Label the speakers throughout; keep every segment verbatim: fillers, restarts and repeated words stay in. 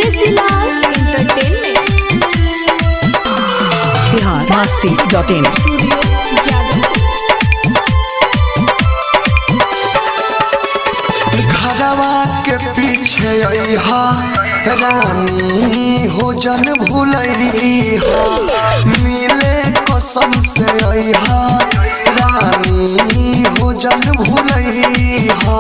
Speaker 1: विदेशी Lal entertainment
Speaker 2: Bihar Masti dot in.
Speaker 3: घरवा के पीछे अइहा रानी हो जन भूलइहा, मिले कसम से अइहा रानी हो जन भूलइहा।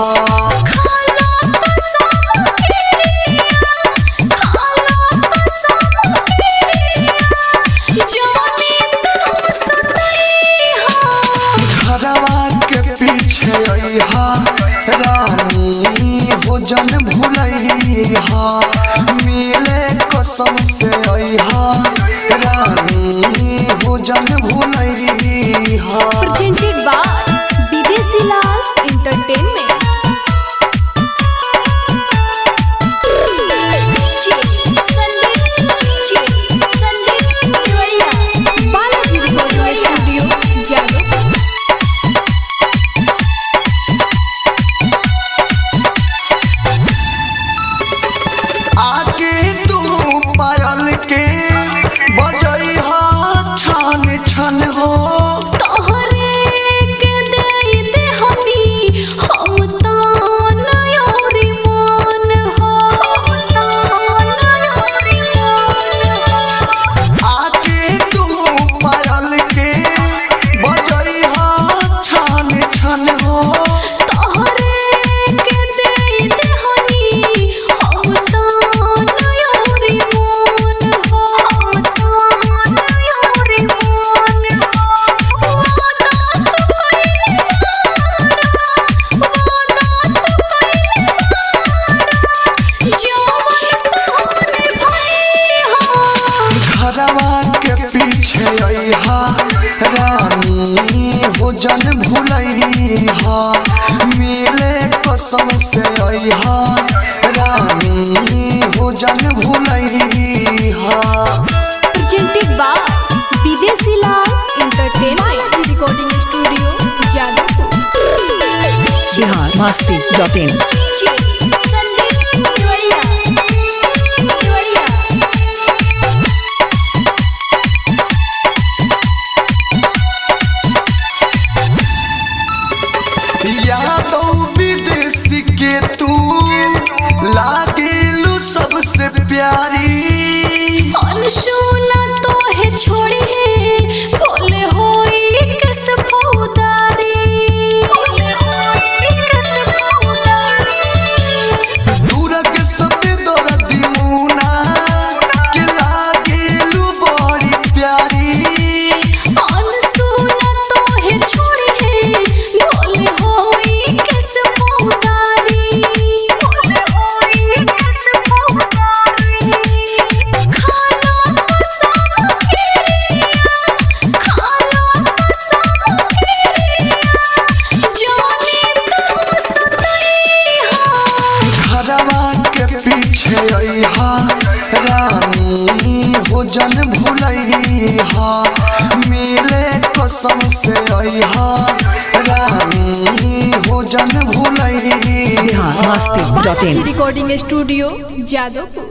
Speaker 3: घरवा के पीछे अइहा रानी हो जन भूलइहा, मिले कसम से अइहा रानी हो जन भूलइहा।
Speaker 1: Presented by Videshi Lal entertainment. Balaji recording studio Jadavpur.
Speaker 3: आके तू पायल के बजइहा छन छन हो,
Speaker 1: तोहरे के दे दे हमी हम तान योरी मान हो, तान योरी मान हो।
Speaker 3: आके तू पायल के बजइहा छन छन हो,
Speaker 1: तोहरे के दे दे हमी हम तान योरी मान हो, तान योरी मान हो। वादा तू कइले बाड़ा, वादा तू कइले बाड़ा, जवन तोहने भइहा।
Speaker 3: घरवा के पीछे अइहा रानी हो जन भूलइहा, मिले कसम से अइहा रानी हो जन भूलइहा।
Speaker 1: Presented by Videshi Lal entertainment recording studio Jadavpur.
Speaker 2: Bihar Masti dot in.
Speaker 3: Yadav Videshi के तू लागेलू सबसे प्यारी,
Speaker 1: अनसुना तो है छोड़ी है बोले होई किस फौदारी, बोले होई किस फौदारी।
Speaker 3: दूर के सबे दर्दी मुना के लागेलू बड़ी प्यारी,
Speaker 1: अनसुना तो है छोड़ी है बोले होई किस फौदारी, बोले होई किस फौदारी। खाला कसम केरिया, खाला कसम केरिया, जाने तुम सतइहा।
Speaker 3: घरवा के पीछे अइहा रानी हो जन भूलइहा, मिले कसम से अइहा रानी हो जन भूलइहा।
Speaker 2: Bihar Masti dot in.
Speaker 1: Recording studio Jadavpur.